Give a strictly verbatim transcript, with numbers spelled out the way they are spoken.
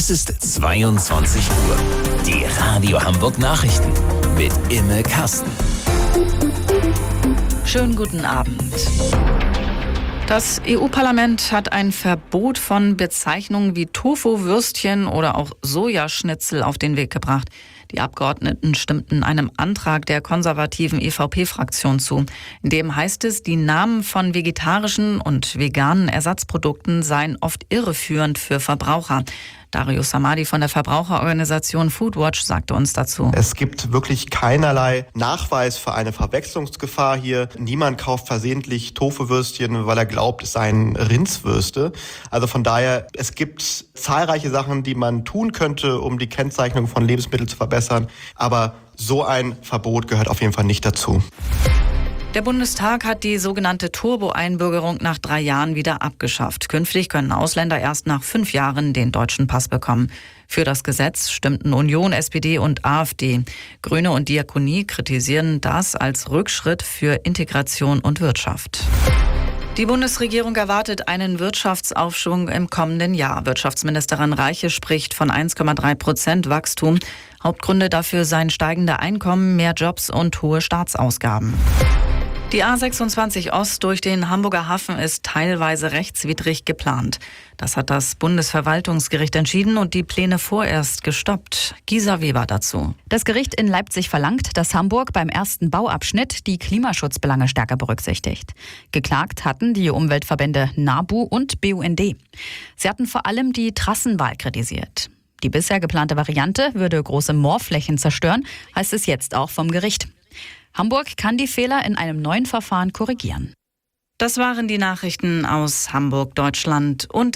Es ist zweiundzwanzig Uhr. Die Radio Hamburg Nachrichten mit Imme Kasten. Schönen guten Abend. Das E U-Parlament hat ein Verbot von Bezeichnungen wie Tofu-Würstchen oder auch Sojaschnitzel auf den Weg gebracht. Die Abgeordneten stimmten einem Antrag der konservativen E V P-Fraktion zu. In dem heißt es, die Namen von vegetarischen und veganen Ersatzprodukten seien oft irreführend für Verbraucher. Darius Samadi von der Verbraucherorganisation Foodwatch sagte uns dazu. Es gibt wirklich keinerlei Nachweis für eine Verwechslungsgefahr hier. Niemand kauft versehentlich Tofu-Würstchen, weil er glaubt, es seien Rindswürste. Also von daher, es gibt zahlreiche Sachen, die man tun könnte, um die Kennzeichnung von Lebensmitteln zu verbessern. Aber so ein Verbot gehört auf jeden Fall nicht dazu. Der Bundestag hat die sogenannte Turbo-Einbürgerung nach drei Jahren wieder abgeschafft. Künftig können Ausländer erst nach fünf Jahren den deutschen Pass bekommen. Für das Gesetz stimmten Union, S P D und AfD. Grüne und Diakonie kritisieren das als Rückschritt für Integration und Wirtschaft. Die Bundesregierung erwartet einen Wirtschaftsaufschwung im kommenden Jahr. Wirtschaftsministerin Reiche spricht von eins Komma drei Prozent Wachstum. Hauptgründe dafür seien steigende Einkommen, mehr Jobs und hohe Staatsausgaben. Die A sechsundzwanzig Ost durch den Hamburger Hafen ist teilweise rechtswidrig geplant. Das hat das Bundesverwaltungsgericht entschieden und die Pläne vorerst gestoppt. Gisa Weber dazu. Das Gericht in Leipzig verlangt, dass Hamburg beim ersten Bauabschnitt die Klimaschutzbelange stärker berücksichtigt. Geklagt hatten die Umweltverbände NABU und B U N D. Sie hatten vor allem die Trassenwahl kritisiert. Die bisher geplante Variante würde große Moorflächen zerstören, heißt es jetzt auch vom Gericht. Hamburg kann die Fehler in einem neuen Verfahren korrigieren. Das waren die Nachrichten aus Hamburg, Deutschland und